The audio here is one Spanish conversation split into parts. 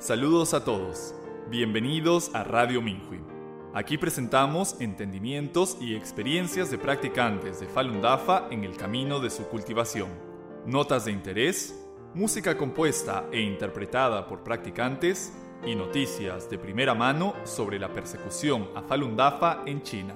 Saludos a todos. Bienvenidos a Radio Minhui. Aquí presentamos entendimientos y experiencias de practicantes de Falun Dafa en el camino de su cultivación. Notas de interés, música compuesta e interpretada por practicantes y noticias de primera mano sobre la persecución a Falun Dafa en China.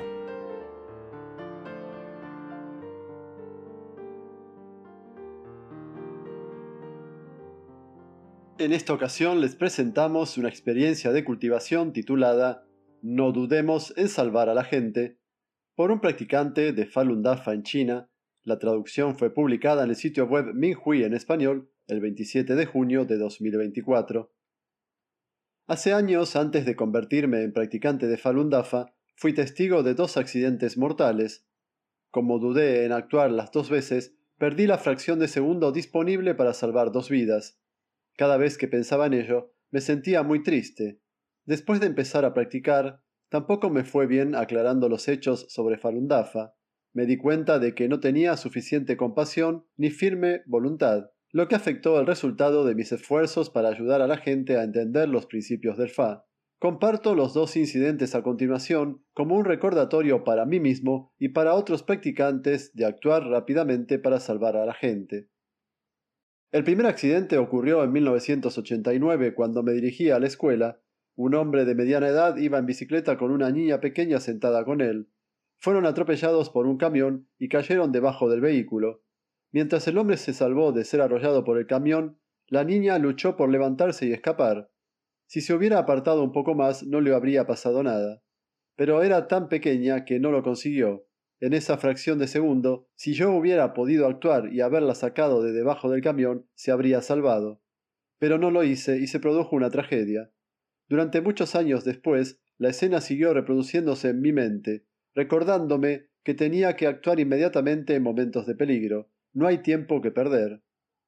En esta ocasión les presentamos una experiencia de cultivación titulada No dudemos en salvar a la gente, por un practicante de Falun Dafa en China. La traducción fue publicada en el sitio web Minhui en español el 27 de junio de 2024. Hace años, antes de convertirme en practicante de Falun Dafa, fui testigo de 2 accidentes mortales. Como dudé en actuar las 2 veces, perdí la fracción de segundo disponible para salvar 2 vidas. Cada vez que pensaba en ello, me sentía muy triste. Después de empezar a practicar, tampoco me fue bien aclarando los hechos sobre Falun Dafa. Me di cuenta de que no tenía suficiente compasión ni firme voluntad, lo que afectó el resultado de mis esfuerzos para ayudar a la gente a entender los principios del Fa. Comparto los 2 incidentes a continuación como un recordatorio para mí mismo y para otros practicantes de actuar rápidamente para salvar a la gente. El primer accidente ocurrió en 1989 cuando me dirigía a la escuela. Un hombre de mediana edad iba en bicicleta con una niña pequeña sentada con él. Fueron atropellados por un camión y cayeron debajo del vehículo. Mientras el hombre se salvó de ser arrollado por el camión, la niña luchó por levantarse y escapar. Si se hubiera apartado un poco más, no le habría pasado nada. Pero era tan pequeña que no lo consiguió. En esa fracción de segundo, si yo hubiera podido actuar y haberla sacado de debajo del camión, se habría salvado. Pero no lo hice y se produjo una tragedia. Durante muchos años después, la escena siguió reproduciéndose en mi mente, recordándome que tenía que actuar inmediatamente en momentos de peligro. No hay tiempo que perder.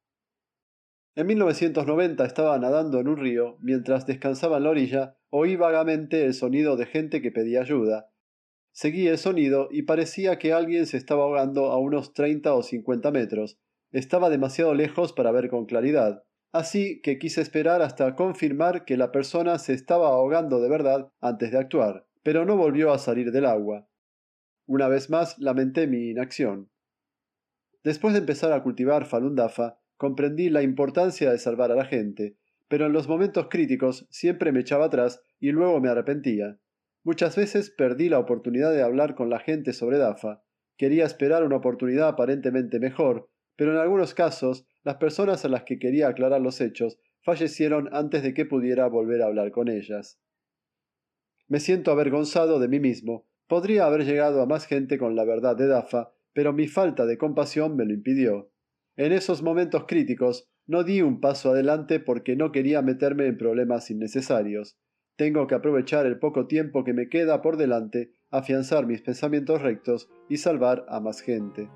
En 1990 estaba nadando en un río. Mientras descansaba en la orilla, oí vagamente el sonido de gente que pedía ayuda. Seguí el sonido y parecía que alguien se estaba ahogando a unos 30 o 50 metros. Estaba demasiado lejos para ver con claridad, así que quise esperar hasta confirmar que la persona se estaba ahogando de verdad antes de actuar, pero no volvió a salir del agua. Una vez más lamenté mi inacción. Después de empezar a cultivar Falun Dafa, comprendí la importancia de salvar a la gente, pero en los momentos críticos siempre me echaba atrás y luego me arrepentía. Muchas veces perdí la oportunidad de hablar con la gente sobre Dafa. Quería esperar una oportunidad aparentemente mejor, pero en algunos casos, las personas a las que quería aclarar los hechos fallecieron antes de que pudiera volver a hablar con ellas. Me siento avergonzado de mí mismo. Podría haber llegado a más gente con la verdad de Dafa, pero mi falta de compasión me lo impidió. En esos momentos críticos, no di un paso adelante porque no quería meterme en problemas innecesarios. Tengo que aprovechar el poco tiempo que me queda por delante, afianzar mis pensamientos rectos y salvar a más gente.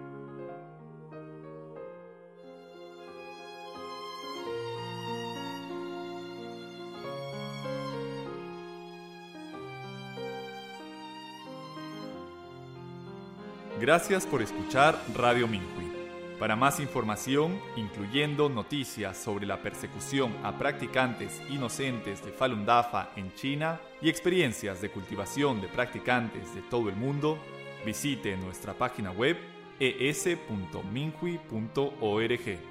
Gracias por escuchar Radio Minhui. Para más información, incluyendo noticias sobre la persecución a practicantes inocentes de Falun Dafa en China y experiencias de cultivación de practicantes de todo el mundo, visite nuestra página web es.minhui.org.